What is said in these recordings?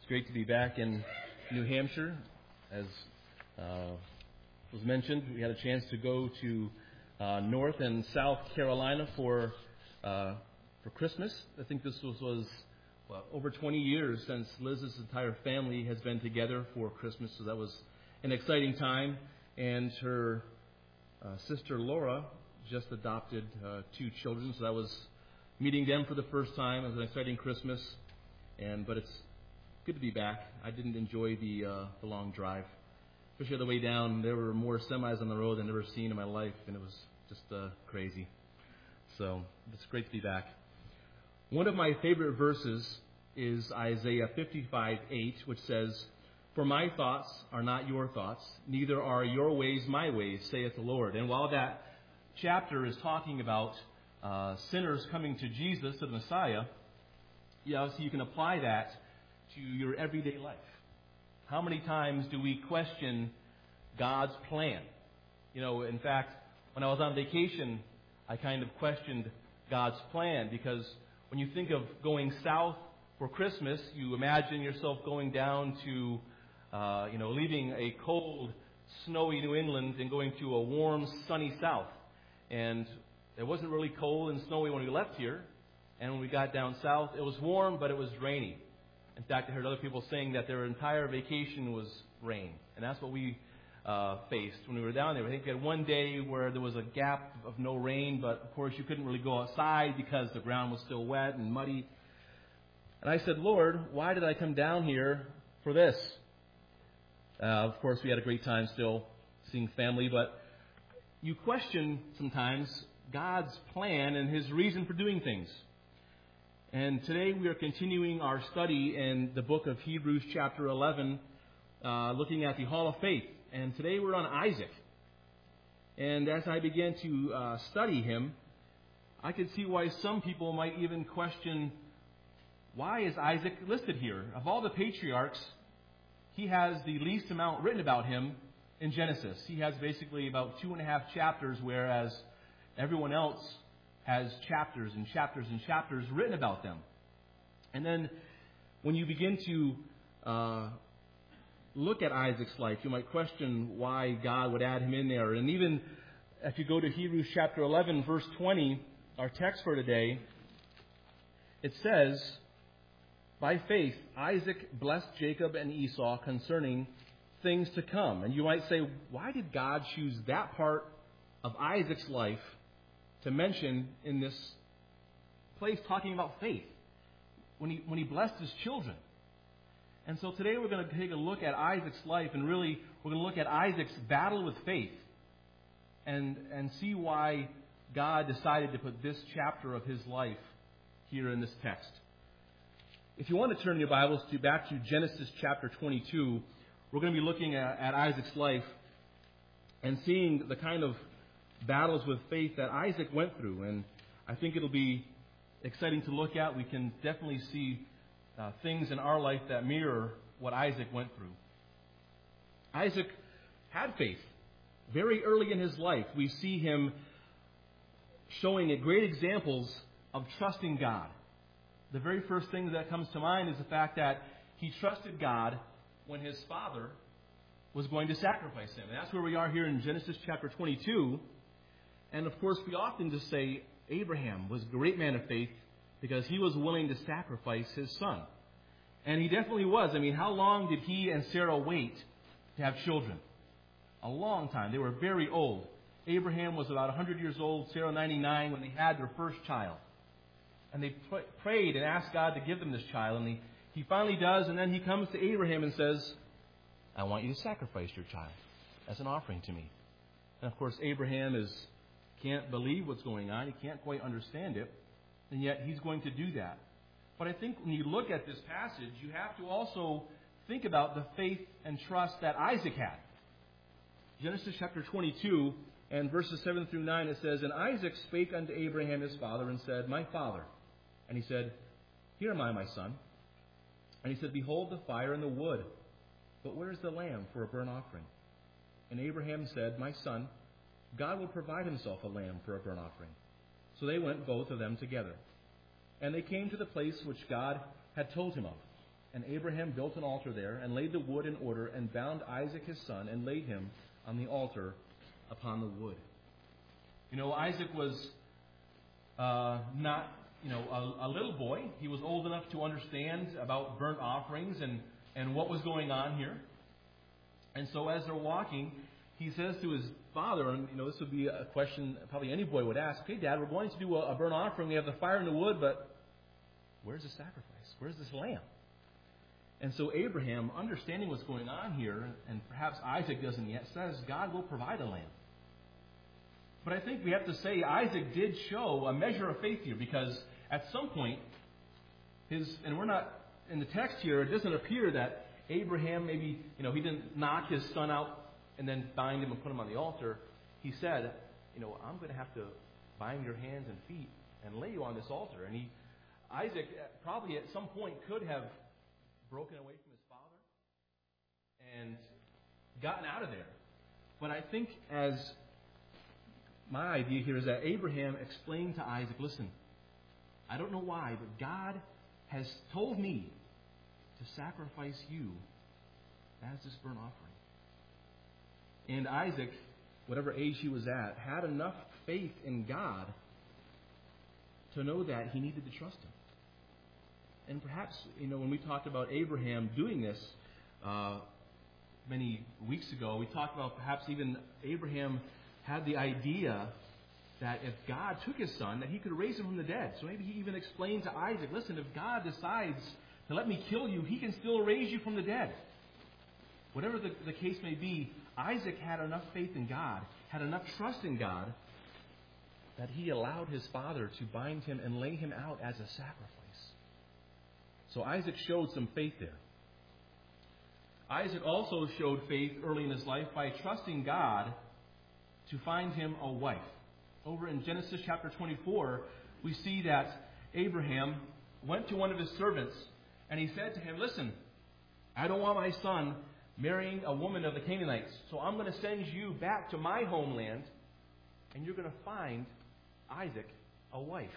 It's great to be back in New Hampshire. As was mentioned, we had a chance to go to North and South Carolina for Christmas. I think this was over 20 years since Liz's entire family has been together for Christmas, so that was an exciting time. And her sister Laura just adopted 2 children, so that was meeting them for the first time. It was an exciting Christmas, but it's good to be back. I didn't enjoy the long drive, especially on the way down. There were more semis on the road than I've ever seen in my life, and it was just crazy. So it's great to be back. One of my favorite verses is Isaiah 55:8, which says, "For my thoughts are not your thoughts, neither are your ways my ways, saith the Lord." And while that chapter is talking about sinners coming to Jesus, to the Messiah, so you can apply that to your everyday life. How many times do we question God's plan? In fact, when I was on vacation, I kind of questioned God's plan, because when you think of going south for Christmas, you imagine yourself going down to, leaving a cold, snowy New England and going to a warm, sunny south. And it wasn't really cold and snowy when we left here. And when we got down south, it was warm, but it was rainy. In fact, I heard other people saying that their entire vacation was rain. And that's what we faced when we were down there. I think we had one day where there was a gap of no rain, but of course you couldn't really go outside because the ground was still wet and muddy. And I said, "Lord, why did I come down here for this?" Of course, we had a great time still seeing family, but you question sometimes God's plan and His reason for doing things. And today we are continuing our study in the book of Hebrews chapter 11, looking at the Hall of Faith. And today we're on Isaac. And as I began to study him, I could see why some people might even question, why is Isaac listed here? Of all the patriarchs, he has the least amount written about him in Genesis. He has basically about 2.5 chapters, whereas everyone else has chapters and chapters and chapters written about them. And then when you begin to look at Isaac's life, you might question why God would add him in there. And even if you go to Hebrews chapter 11, verse 20, our text for today, it says, "By faith Isaac blessed Jacob and Esau concerning things to come." And you might say, why did God choose that part of Isaac's life to mention in this place talking about faith when he blessed his children? And so today we're going to take a look at Isaac's life, and really we're going to look at Isaac's battle with faith and see why God decided to put this chapter of his life here in this text. If you want to turn your Bibles back to Genesis chapter 22, we're going to be looking at Isaac's life and seeing the kind of battles with faith that Isaac went through. And I think it'll be exciting to look at. We can definitely see things in our life that mirror what Isaac went through. Isaac had faith. Very early in his life, we see him showing great examples of trusting God. The very first thing that comes to mind is the fact that he trusted God when his father was going to sacrifice him. And that's where we are here in Genesis chapter 22. And of course, we often just say Abraham was a great man of faith because he was willing to sacrifice his son. And he definitely was. I mean, how long did he and Sarah wait to have children? A long time. They were very old. Abraham was about 100 years old, Sarah 99, when they had their first child. And they prayed and asked God to give them this child. And he finally does. And then he comes to Abraham and says, "I want you to sacrifice your child as an offering to me." And of course, Abraham can't believe what's going on. He can't quite understand it. And yet he's going to do that. But I think when you look at this passage, you have to also think about the faith and trust that Isaac had. Genesis chapter 22 and verses 7 through 9, it says, "And Isaac spake unto Abraham his father and said, My father. And he said, Here am I, my son. And he said, Behold the fire and the wood, but where is the lamb for a burnt offering? And Abraham said, My son, God will provide himself a lamb for a burnt offering. So they went both of them together. And they came to the place which God had told him of. And Abraham built an altar there, and laid the wood in order, and bound Isaac his son, and laid him on the altar upon the wood. Isaac was not, a little boy. He was old enough to understand about burnt offerings and what was going on here. And so as they're walking, he says to his father, and this would be a question probably any boy would ask, "Okay, Dad, we're going to do a burnt offering. We have the fire and the wood, but where's the sacrifice? Where's this lamb?" And so Abraham, understanding what's going on here, and perhaps Isaac doesn't yet, says God will provide a lamb. But I think we have to say Isaac did show a measure of faith here, because at some point, and we're not, in the text here, it doesn't appear that Abraham maybe, he didn't knock his son out and then bind him and put him on the altar. He said, I'm going to have to bind your hands and feet and lay you on this altar. And Isaac probably at some point could have broken away from his father and gotten out of there. But I think as my idea here is that Abraham explained to Isaac, listen, I don't know why, but God has told me to sacrifice you as this burnt offering. And Isaac, whatever age he was at, had enough faith in God to know that he needed to trust Him. And perhaps, when we talked about Abraham doing this many weeks ago, we talked about perhaps even Abraham had the idea that if God took his son, that He could raise him from the dead. So maybe he even explained to Isaac, listen, if God decides to let me kill you, He can still raise you from the dead. Whatever the case may be, Isaac had enough faith in God, had enough trust in God, that he allowed his father to bind him and lay him out as a sacrifice. So Isaac showed some faith there. Isaac also showed faith early in his life by trusting God to find him a wife. Over in Genesis chapter 24, we see that Abraham went to one of his servants and he said to him, listen, I don't want my son marrying a woman of the Canaanites, so I'm going to send you back to my homeland and you're going to find Isaac a wife.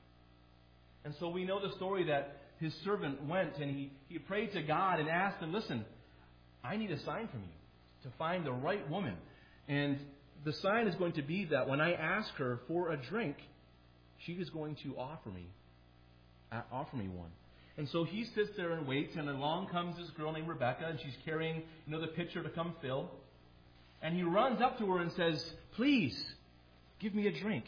And so we know the story that his servant went and he prayed to God and asked him, listen, I need a sign from you to find the right woman. And the sign is going to be that when I ask her for a drink, she is going to offer me one. And so he sits there and waits, and along comes this girl named Rebecca, and she's carrying, the pitcher to come fill. And he runs up to her and says, please, give me a drink.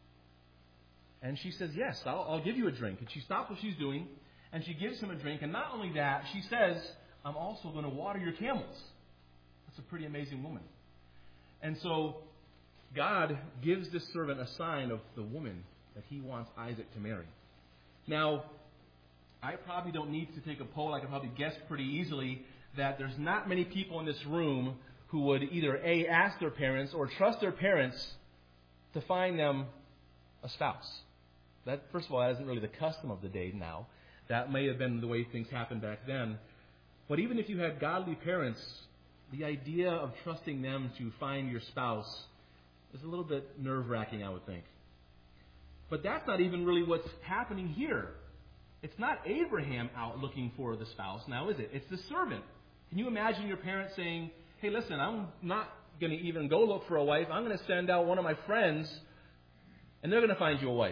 And she says, yes, I'll give you a drink. And she stops what she's doing, and she gives him a drink. And not only that, she says, I'm also going to water your camels. That's a pretty amazing woman. And so God gives this servant a sign of the woman that He wants Isaac to marry. Now, I probably don't need to take a poll. I can probably guess pretty easily that there's not many people in this room who would either A, ask their parents or trust their parents to find them a spouse. That, first of all, that isn't really the custom of the day now. That may have been the way things happened back then. But even if you had godly parents, the idea of trusting them to find your spouse is a little bit nerve-wracking, I would think. But that's not even really what's happening here. It's not Abraham out looking for the spouse now, is it? It's the servant. Can you imagine your parents saying, hey, listen, I'm not going to even go look for a wife. I'm going to send out one of my friends, and they're going to find you a wife.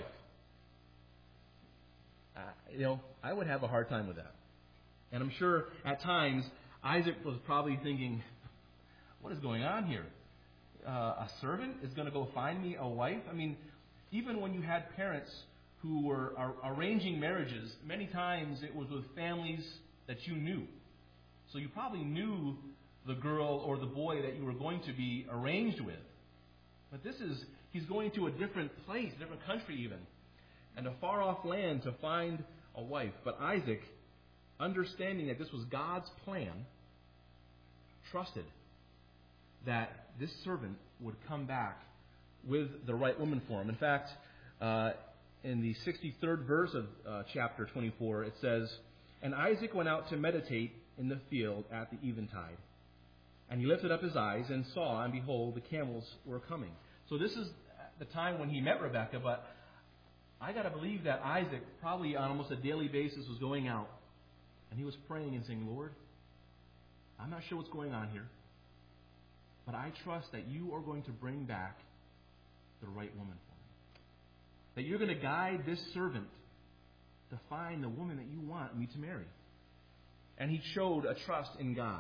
I would have a hard time with that. And I'm sure at times Isaac was probably thinking, what is going on here? A servant is going to go find me a wife? I mean, even when you had parents who were arranging marriages, many times it was with families that you knew. So you probably knew the girl or the boy that you were going to be arranged with. But he's going to a different place, a different country even, and a far-off land to find a wife. But Isaac, understanding that this was God's plan, trusted that this servant would come back with the right woman for him. In fact, in the 63rd verse of chapter 24, it says, and Isaac went out to meditate in the field at the eventide. And he lifted up his eyes and saw, and behold, the camels were coming. So this is the time when he met Rebekah, but I got to believe that Isaac probably on almost a daily basis was going out And he was praying and saying, Lord, I'm not sure what's going on here, but I trust that you are going to bring back the right woman for me. That you're going to guide this servant to find the woman that you want me to marry. And he showed a trust in God.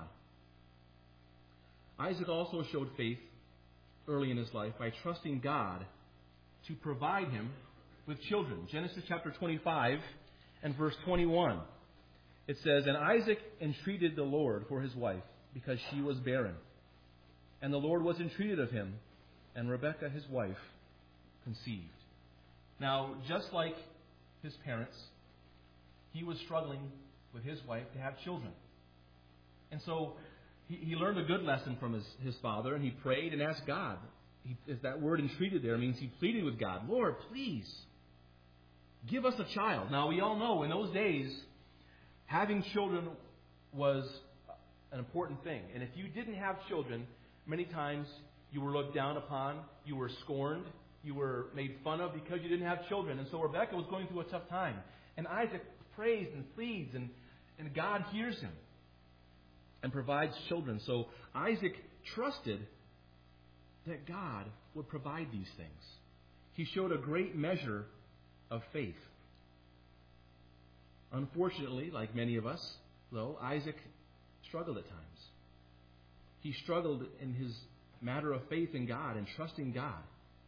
Isaac also showed faith early in his life by trusting God to provide him with children. Genesis chapter 25 and verse 21. It says, And Isaac entreated the Lord for his wife, because she was barren. And the Lord was entreated of him, and Rebekah his wife conceived. Now, just like his parents, he was struggling with his wife to have children. And so he learned a good lesson from his father, and he prayed and asked God. That word entreated there means he pleaded with God, Lord, please, give us a child. Now, we all know in those days, having children was an important thing. And if you didn't have children, many times you were looked down upon, you were scorned, you were made fun of because you didn't have children. And so Rebekah was going through a tough time. And Isaac prays and pleads, and God hears him and provides children. So Isaac trusted that God would provide these things. He showed a great measure of faith. Unfortunately, like many of us, though, Isaac struggled at times. He struggled in his matter of faith in God and trusting God.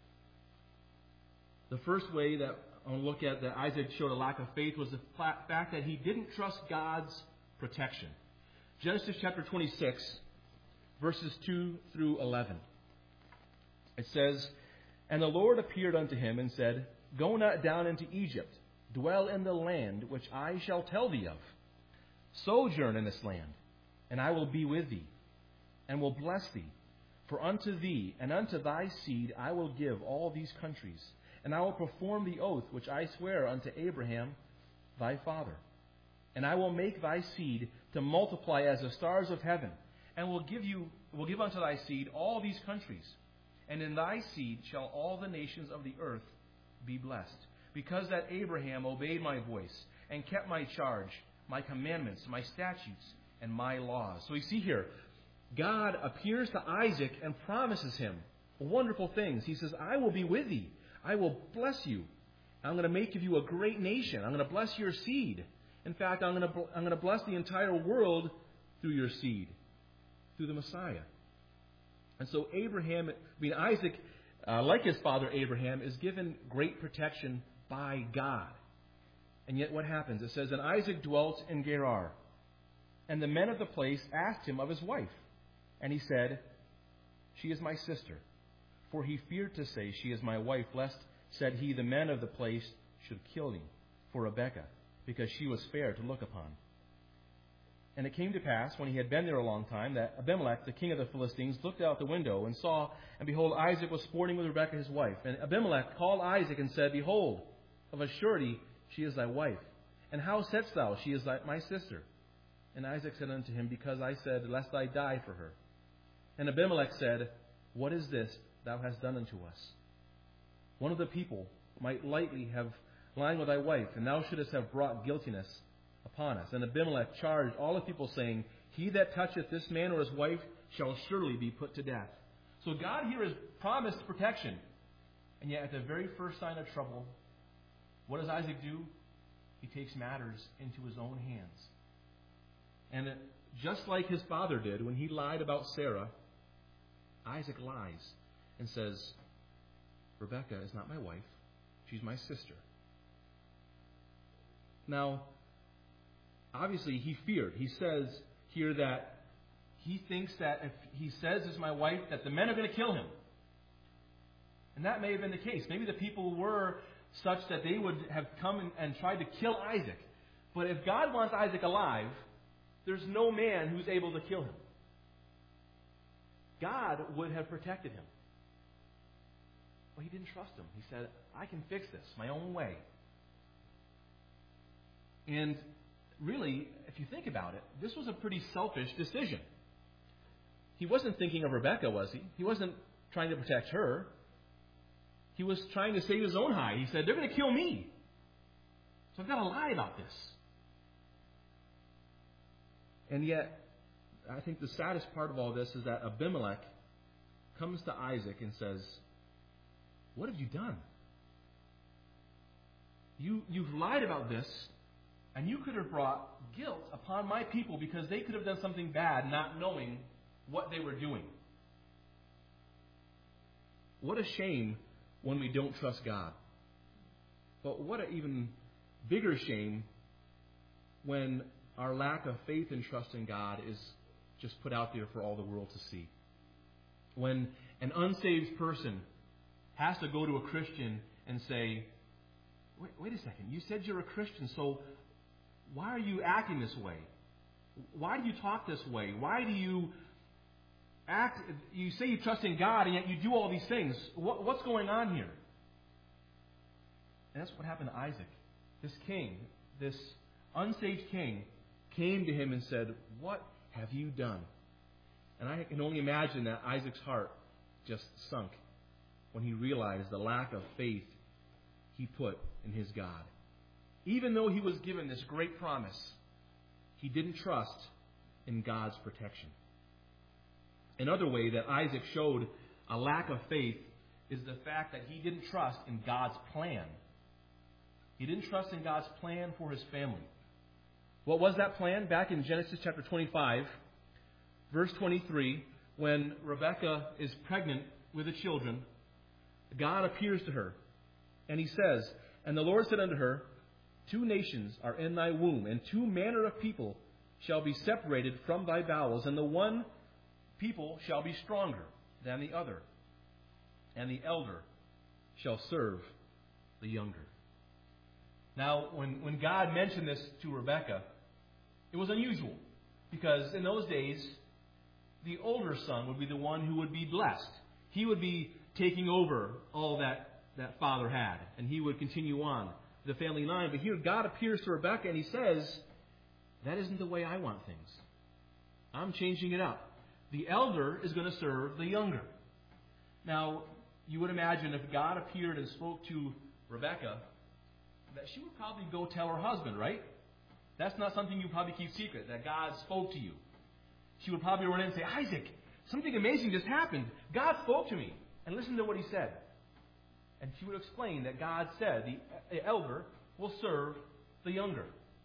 The first way that I want to look at that Isaac showed a lack of faith was the fact that he didn't trust God's protection. Genesis chapter 26, verses 2 through 11. It says, And the Lord appeared unto him and said, Go not down into Egypt, dwell in the land which I shall tell thee of. Sojourn in this land, and I will be with thee, and will bless thee. For unto thee and unto thy seed I will give all these countries, and I will perform the oath which I swear unto Abraham thy father. And I will make thy seed to multiply as the stars of heaven, and will give unto thy seed all these countries. And in thy seed shall all the nations of the earth be blessed, because that Abraham obeyed my voice, and kept my charge, my commandments, my statutes, and my laws. So we see here, God appears to Isaac and promises him wonderful things. He says, I will be with thee. I will bless you. I'm going to make of you a great nation. I'm going to bless your seed. In fact, I'm going to bless the entire world through your seed, through the Messiah. And so Isaac, like his father Abraham, is given great protection by God. And yet what happens? It says, And Isaac dwelt in Gerar. And the men of the place asked him of his wife. And he said, She is my sister. For he feared to say, She is my wife, lest, said he, the men of the place should kill me for Rebekah, because she was fair to look upon. And it came to pass, when he had been there a long time, that Abimelech, the king of the Philistines, looked out the window and saw, and behold, Isaac was sporting with Rebekah his wife. And Abimelech called Isaac and said, Behold, of a surety she is thy wife. And how saidst thou, She is my sister? And Isaac said unto him, Because I said, Lest I die for her. And Abimelech said, What is this thou hast done unto us? One of the people might lightly have lain with thy wife, and thou shouldest have brought guiltiness upon us. And Abimelech charged all the people, saying, He that toucheth this man or his wife shall surely be put to death. So God here has promised protection. And yet at the very first sign of trouble, what does Isaac do? He takes matters into his own hands. And just like his father did when he lied about Sarah, Isaac lies and says, Rebekah is not my wife. She's my sister. Now, obviously he feared. He says here that he thinks that if he says it's my wife, that the men are going to kill him. And that may have been the case. Maybe the people were such that they would have come and tried to kill Isaac. But if God wants Isaac alive, there's no man who's able to kill him. God would have protected him. But he didn't trust him. He said, I can fix this my own way. And really, if you think about it, this was a pretty selfish decision. He wasn't thinking of Rebekah, was he? He wasn't trying to protect her. He was trying to save his own hide. He said, they're going to kill me. So I've got to lie about this. And yet, I think the saddest part of all this is that Abimelech comes to Isaac and says, "What have you done? You've lied about this, and you could have brought guilt upon my people because they could have done something bad not knowing what they were doing." What a shame when we don't trust God. But what an even bigger shame when our lack of faith and trust in God is just put out there for all the world to see. When an unsaved person has to go to a Christian and say, wait a second, you said you're a Christian, so why are you acting this way? Why do you talk this way? Why do you act? You say you trust in God, and yet you do all these things. What's going on here? And that's what happened to Isaac. This king, this unsaved king, came to him and said, "What have you done?" And I can only imagine that Isaac's heart just sunk when he realized the lack of faith he put in his God. Even though he was given this great promise, he didn't trust in God's protection. Another way that Isaac showed a lack of faith is the fact that he didn't trust in God's plan. He didn't trust in God's plan for his family. What was that plan? Back in Genesis chapter 25, verse 23, when Rebekah is pregnant with the children, God appears to her, and he says, "And the Lord said unto her, 2 nations are in thy womb, and 2 manner of people shall be separated from thy bowels, and the one people shall be stronger than the other, and the elder shall serve the younger." Now, when God mentioned this to Rebekah, it was unusual, because in those days, the older son would be the one who would be blessed. He would be taking over all that father had, and he would continue on the family line. But here God appears to Rebekah, and he says, "That isn't the way I want things. I'm changing it up. The elder is going to serve the younger." Now, you would imagine if God appeared and spoke to Rebekah, that she would probably go tell her husband, right? That's not something you probably keep secret, that God spoke to you. She would probably run in and say, "Isaac, something amazing just happened. God spoke to me." And listen to what he said. And she would explain that God said the elder will serve the younger.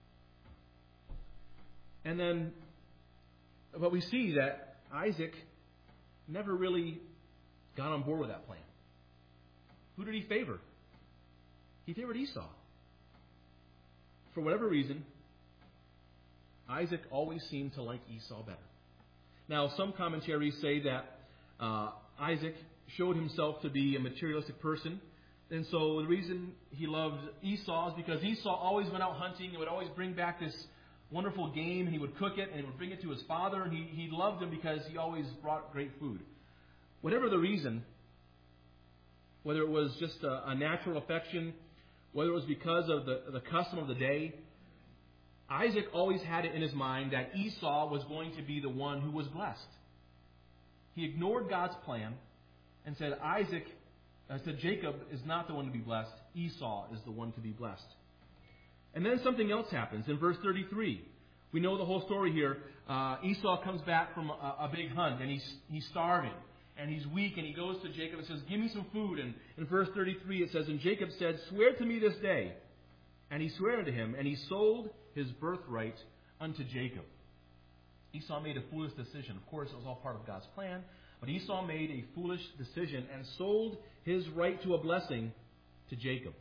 And then, but we see that Isaac never really got on board with that plan. Who did he favor? He favored Esau. For whatever reason, Isaac always seemed to like Esau better. Now, some commentaries say that Isaac showed himself to be a materialistic person. And so the reason he loved Esau is because Esau always went out hunting and would always bring back this wonderful game, and he would cook it and he would bring it to his father, and he loved him because he always brought great food. Whatever the reason, whether it was just a natural affection, whether it was because of the custom of the day, Isaac always had it in his mind that Esau was going to be the one who was blessed. He ignored God's plan and said Jacob is not the one to be blessed. Esau is the one to be blessed. And then something else happens in verse 33. We know the whole story here. Esau comes back from a big hunt, and he's starving, and he's weak, and he goes to Jacob and says, "Give me some food." And in verse 33 it says, "And Jacob said, Swear to me this day." And he swore unto him, and he sold his birthright unto Jacob. Esau made a foolish decision. Of course, it was all part of God's plan. But Esau made a foolish decision and sold his right to a blessing to Jacob.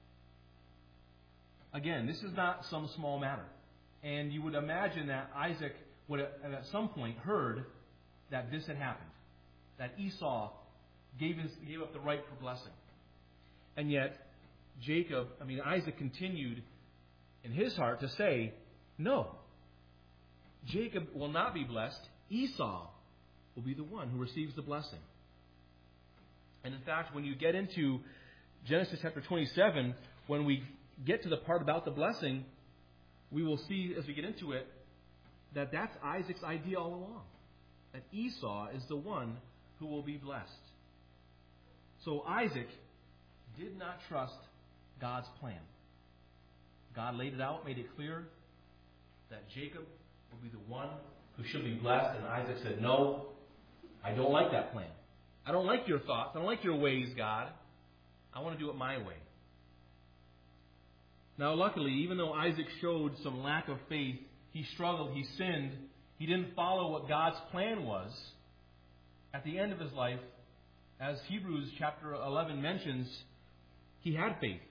Again, this is not some small matter. And you would imagine that Isaac would have at some point heard that this had happened. That Esau gave up the right for blessing. And yet, Isaac continued in his heart to say, "No, Jacob will not be blessed. Esau will be the one who receives the blessing." And in fact, when you get into Genesis chapter 27, when we get to the part about the blessing, we will see as we get into it that that's Isaac's idea all along. That Esau is the one who will be blessed. So Isaac did not trust God's plan. God laid it out, made it clear that Jacob will be the one who should be blessed. And Isaac said, no, I don't like that plan. I don't like your thoughts. I don't like your ways, God. I want to do it my way. Now, luckily, even though Isaac showed some lack of faith, he struggled, he sinned, he didn't follow what God's plan was. At the end of his life, as Hebrews chapter 11 mentions, he had faith.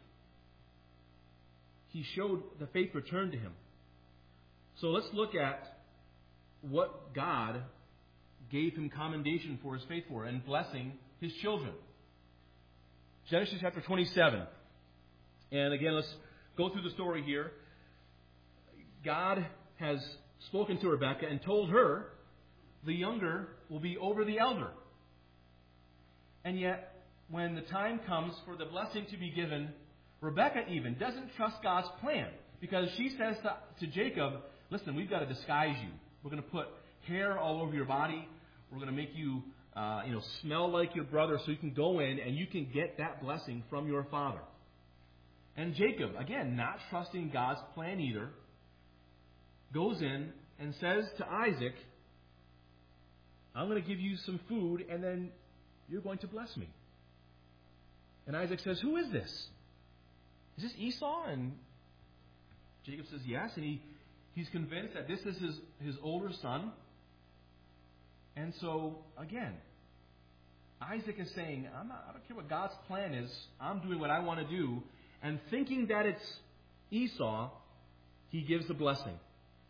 He showed the faith returned to him. So let's look at what God gave him commendation for his faith for and blessing his children. Genesis chapter 27. And again, let's go through the story here. God has spoken to Rebekah and told her the younger will be over the elder. And yet, when the time comes for the blessing to be given, Rebekah even doesn't trust God's plan, because she says to Jacob, listen, we've got to disguise you. We're going to put hair all over your body. We're going to make you smell like your brother so you can go in and you can get that blessing from your father. And Jacob, again, not trusting God's plan either, goes in and says to Isaac, I'm going to give you some food and then you're going to bless me. And Isaac says, who is this? Is this Esau? And Jacob says, yes. And he's convinced that this is his older son. And so, again, Isaac is saying, I don't care what God's plan is. I'm doing what I want to do. And thinking that it's Esau, he gives the blessing.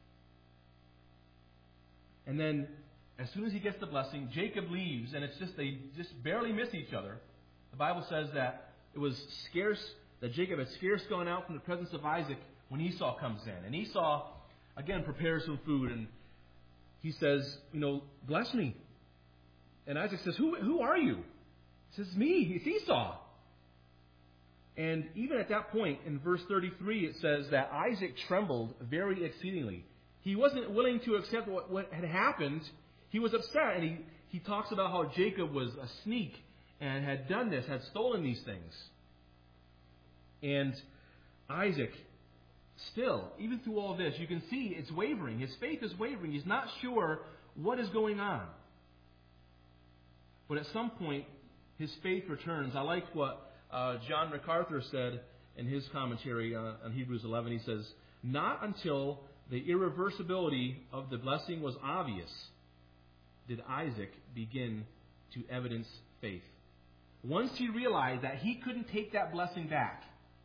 And then, as soon as he gets the blessing, Jacob leaves, and they just barely miss each other. The Bible says that it was scarce, that Jacob had scarce gone out from the presence of Isaac when Esau comes in. And Esau, again, prepares some food, and he says, bless me. And Isaac says, who are you? He says, me, it's Esau. And even at that point, in verse 33, it says that Isaac trembled very exceedingly. He wasn't willing to accept what had happened. He was upset, and he talks about how Jacob was a sneak and had done this, had stolen these things. And Isaac, still, even through all this, you can see it's wavering. His faith is wavering. He's not sure what is going on. But at some point, his faith returns. I like what John MacArthur said in his commentary on Hebrews 11. He says, not until the irreversibility of the blessing was obvious did Isaac begin to evidence faith. Once he realized that he couldn't take that blessing back,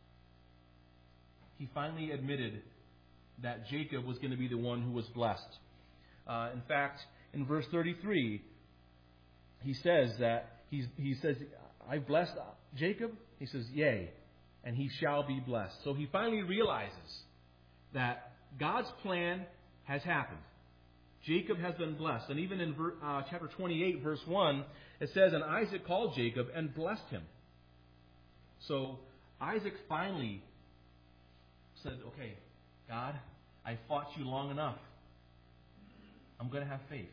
he finally admitted that Jacob was going to be the one who was blessed. In fact, in verse 33, he says that he says, I blessed Jacob. He says, yea, and he shall be blessed. So he finally realizes that God's plan has happened. Jacob has been blessed. And even in chapter 28, verse 1, it says, and Isaac called Jacob and blessed him. So Isaac finally said, okay, God, I fought you long enough. I'm going to have faith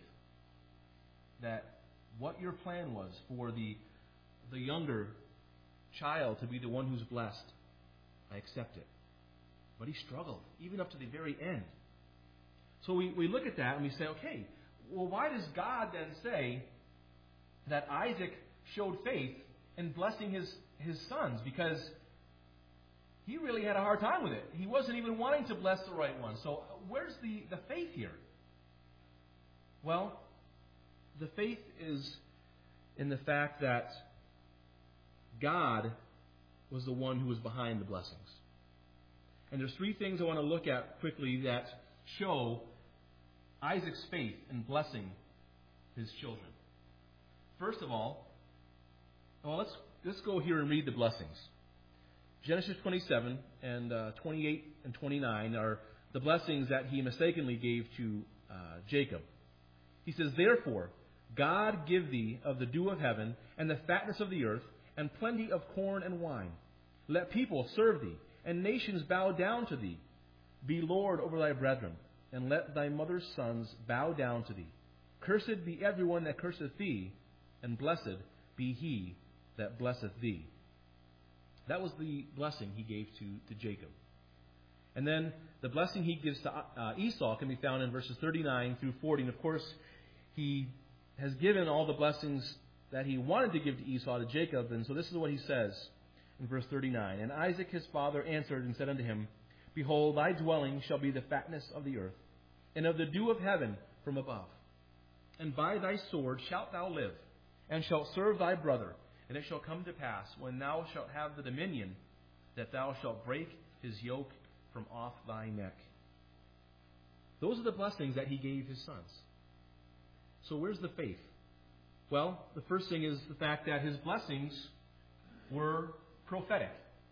that what your plan was for the younger child to be the one who's blessed, I accept it. But he struggled, even up to the very end. So we look at that and we say, okay, well, why does God then say that Isaac showed faith in blessing his sons? Because he really had a hard time with it. He wasn't even wanting to bless the right one. So where's the faith here? Well, the faith is in the fact that God was the one who was behind the blessings. And there's three things I want to look at quickly that show Isaac's faith in blessing his children. First of all, let's go here and read the blessings. Genesis 27 and 28 and 29 are the blessings that he mistakenly gave to Jacob. He says, therefore, God give thee of the dew of heaven and the fatness of the earth and plenty of corn and wine. Let people serve thee and nations bow down to thee. Be Lord over thy brethren, and let thy mother's sons bow down to thee. Cursed be everyone that curseth thee, and blessed be he that blesseth thee. That was the blessing he gave to Jacob. And then the blessing he gives to Esau can be found in verses 39 through 40. And of course, he has given all the blessings that he wanted to give to Esau to Jacob. And so this is what he says in verse 39. And Isaac his father answered and said unto him, Behold, thy dwelling shall be the fatness of the earth, and of the dew of heaven from above. And by thy sword shalt thou live, and shalt serve thy brother. And it shall come to pass, when thou shalt have the dominion, that thou shalt break his yoke from off thy neck. Those are the blessings that he gave his sons. So where's the faith? Well, the first thing is the fact that his blessings were prophetic.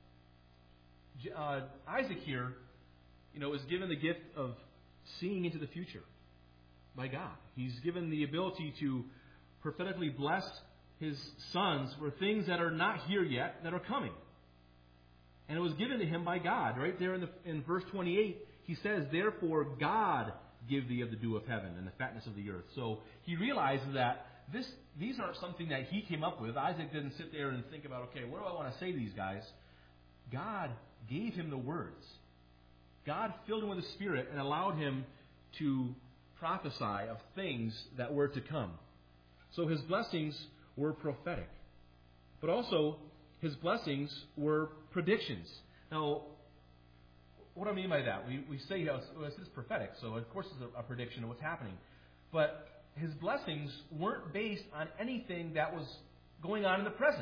Isaac here, is given the gift of seeing into the future by God. He's given the ability to prophetically bless his sons for things that are not here yet, that are coming. And it was given to him by God. Right there in verse 28, he says, Therefore God give thee of the dew of heaven and the fatness of the earth. So he realizes that these aren't something that he came up with. Isaac didn't sit there and think about, okay, what do I want to say to these guys? God gave him the words. God filled him with the Spirit and allowed him to prophesy of things that were to come. So his blessings were prophetic. But also, his blessings were predictions. Now, what do I mean by that? We say, this is prophetic, so of course it's a prediction of what's happening. But his blessings weren't based on anything that was going on in the present.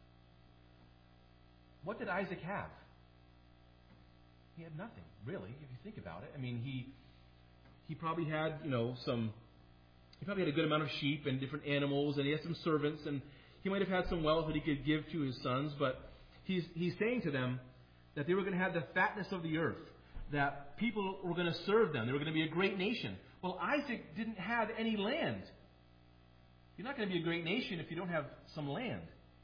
What did Isaac have? He had nothing, really, if you think about it. I mean, he probably had, he probably had a good amount of sheep and different animals, and he had some servants, and he might have had some wealth that he could give to his sons, but he's saying to them that they were going to have the fatness of the earth, that people were going to serve them. They were going to be a great nation. Well, Isaac didn't have any land. You're not going to be a great nation if you don't have some land.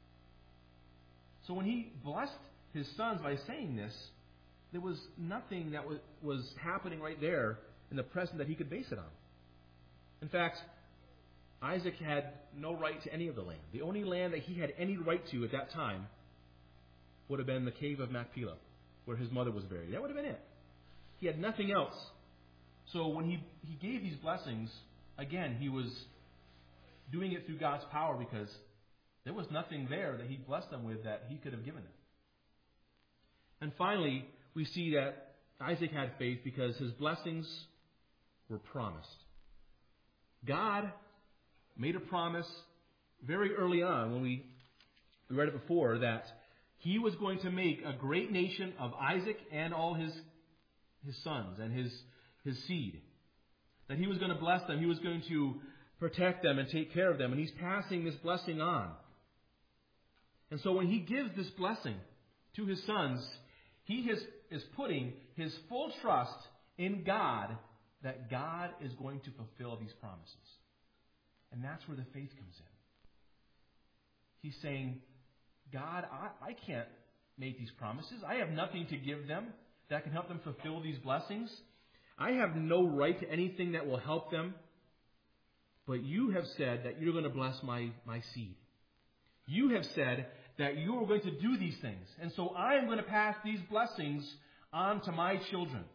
So when he blessed his sons by saying this, there was nothing that was happening right there in the present that he could base it on. In fact, Isaac had no right to any of the land. The only land that he had any right to at that time would have been the cave of Machpelah, where his mother was buried. That would have been it. He had nothing else. So when he gave these blessings, again, he was doing it through God's power, because there was nothing there that he blessed them with that he could have given them. And finally, we see that Isaac had faith because his blessings were promised. God made a promise very early on, when we read it before, that he was going to make a great nation of Isaac and all his sons and his seed. That he was going to bless them. He was going to protect them and take care of them. And he's passing this blessing on. And so when he gives this blessing to his sons, he is putting his full trust in God, that God is going to fulfill these promises. And that's where the faith comes in. He's saying, God, I can't make these promises. I have nothing to give them that can help them fulfill these blessings. I have no right to anything that will help them. But you have said that you're going to bless my seed. You have said that you are going to do these things. And so I am going to pass these blessings on to my children.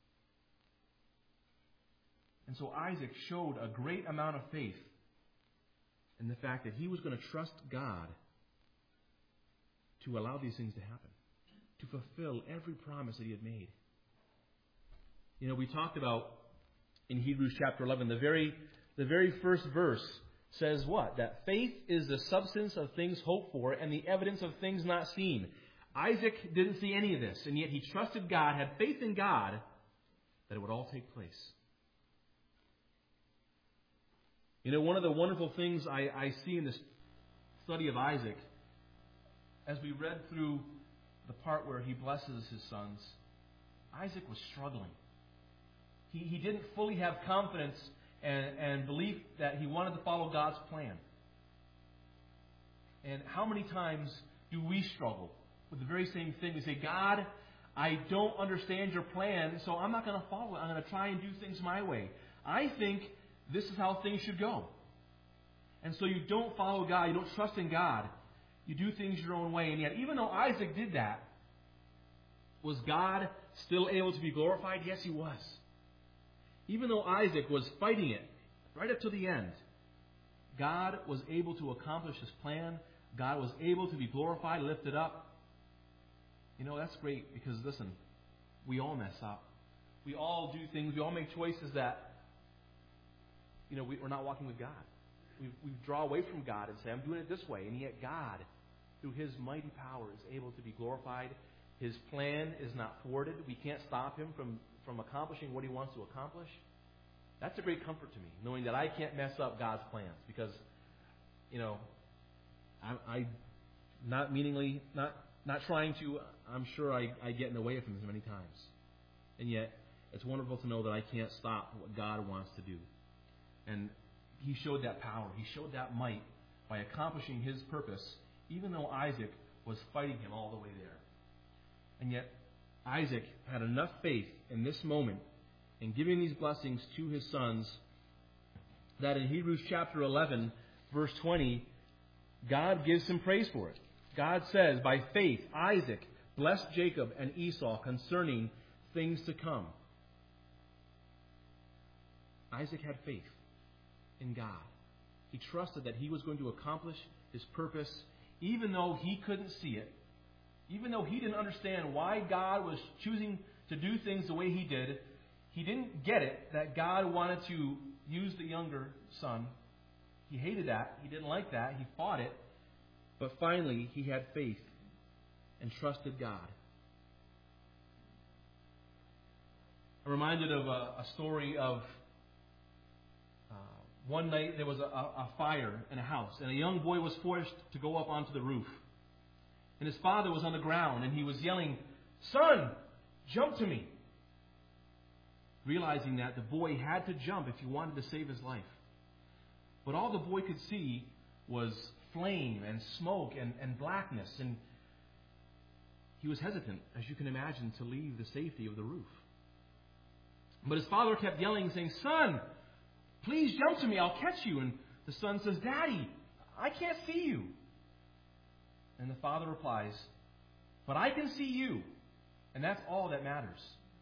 And so Isaac showed a great amount of faith in the fact that he was going to trust God to allow these things to happen, to fulfill every promise that he had made. We talked about in Hebrews chapter 11, the very first verse says what? That faith is the substance of things hoped for and the evidence of things not seen. Isaac didn't see any of this, and yet he trusted God, had faith in God, that it would all take place. One of the wonderful things I see in this study of Isaac, as we read through the part where he blesses his sons, Isaac was struggling. He didn't fully have confidence and belief that he wanted to follow God's plan. And how many times do we struggle with the very same thing? We say, God, I don't understand your plan, so I'm not going to follow it. I'm going to try and do things my way. I think this is how things should go. And so you don't follow God, you don't trust in God. You do things your own way. And yet, even though Isaac did that, was God still able to be glorified? Yes, he was. Even though Isaac was fighting it right up to the end, God was able to accomplish His plan. God was able to be glorified, lifted up. You know, that's great because, listen, we all mess up. We all do things. We all make choices that, we're not walking with God. We draw away from God and say, I'm doing it this way. And yet God, through His mighty power, is able to be glorified. His plan is not thwarted. We can't stop Him from accomplishing what He wants to accomplish. That's a great comfort to me, knowing that I can't mess up God's plans because, I not meaningly, not trying to, I'm sure I get in the way of Him many times. And yet, it's wonderful to know that I can't stop what God wants to do. And He showed that power. He showed that might by accomplishing His purpose, even though Isaac was fighting him all the way there. And yet, Isaac had enough faith in this moment in giving these blessings to his sons that in Hebrews chapter 11, verse 20, God gives him praise for it. God says, by faith, Isaac blessed Jacob and Esau concerning things to come. Isaac had faith in God. He trusted that he was going to accomplish his purpose, even though he couldn't see it. Even though he didn't understand why God was choosing to do things the way He did, he didn't get it that God wanted to use the younger son. He hated that. He didn't like that. He fought it. But finally, he had faith and trusted God. I'm reminded of a story of one night there was a fire in a house, and a young boy was forced to go up onto the roof. And his father was on the ground, and he was yelling, "Son, jump to me!" Realizing that the boy had to jump if he wanted to save his life. But all the boy could see was flame and smoke and blackness, and he was hesitant, as you can imagine, to leave the safety of the roof. But his father kept yelling, saying, "Son, please jump to me, I'll catch you." And the son says, "Daddy, I can't see you." And the father replies, "But I can see you, and that's all that matters."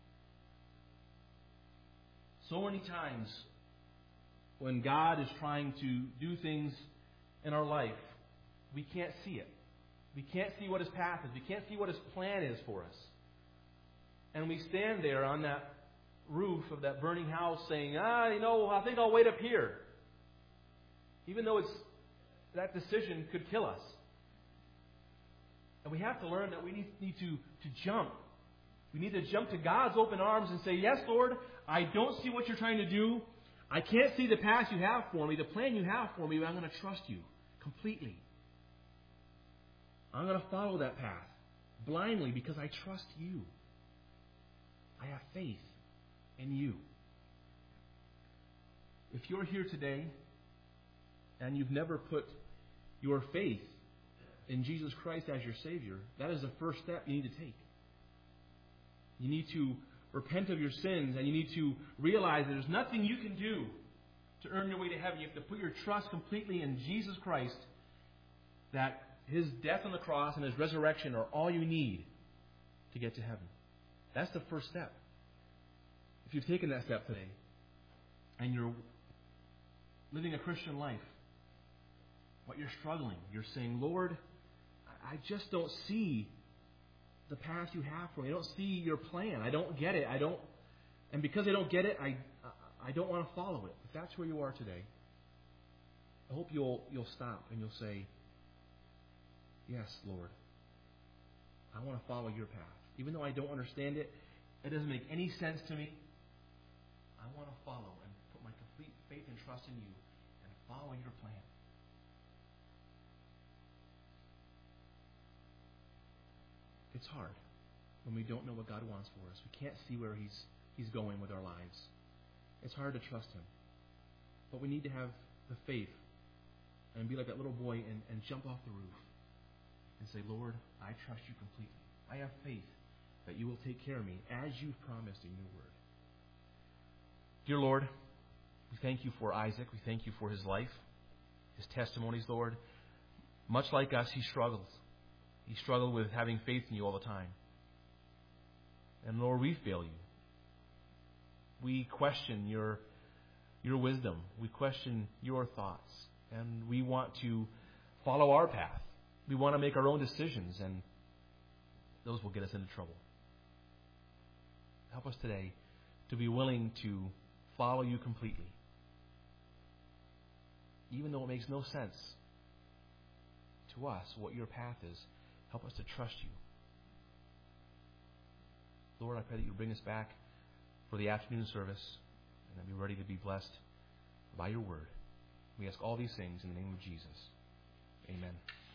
So many times when God is trying to do things in our life, we can't see it. We can't see what His path is. We can't see what His plan is for us. And we stand there on that roof of that burning house saying, I think I'll wait up here. Even though that decision could kill us. And we have to learn that we need to jump. We need to jump to God's open arms and say, "Yes, Lord, I don't see what you're trying to do. I can't see the path you have for me, the plan you have for me, but I'm going to trust you completely. I'm going to follow that path blindly because I trust you. I have faith in you." If you're here today and you've never put your faith in Jesus Christ as your Savior, that is the first step you need to take. You need to repent of your sins, and you need to realize that there's nothing you can do to earn your way to heaven. You have to put your trust completely in Jesus Christ, that His death on the cross and His resurrection are all you need to get to heaven. That's the first step. If you've taken that step today, and you're living a Christian life, but you're struggling, you're saying, "Lord, I just don't see the path you have for me. I don't see your plan. I don't get it. And because I don't get it, I don't want to follow it." If that's where you are today, I hope you'll stop and you'll say, "Yes, Lord, I want to follow your path. Even though I don't understand it, it doesn't make any sense to me. I want to follow and put my complete faith and trust in you and follow your plan." It's hard when we don't know what God wants for us. We can't see where He's going with our lives. It's hard to trust Him. But we need to have the faith and be like that little boy and jump off the roof and say, "Lord, I trust you completely. I have faith that you will take care of me as you've promised in your word." Dear Lord, we thank you for Isaac. We thank you for his life, his testimonies, Lord. Much like us, he struggled. He struggled with having faith in you all the time. And Lord, we fail you. We question your wisdom. We question your thoughts. And we want to follow our path. We want to make our own decisions, and those will get us into trouble. Help us today to be willing to follow you completely. Even though it makes no sense to us what your path is, help us to trust you. Lord, I pray that you bring us back for the afternoon service and that we're ready to be blessed by your word. We ask all these things in the name of Jesus. Amen.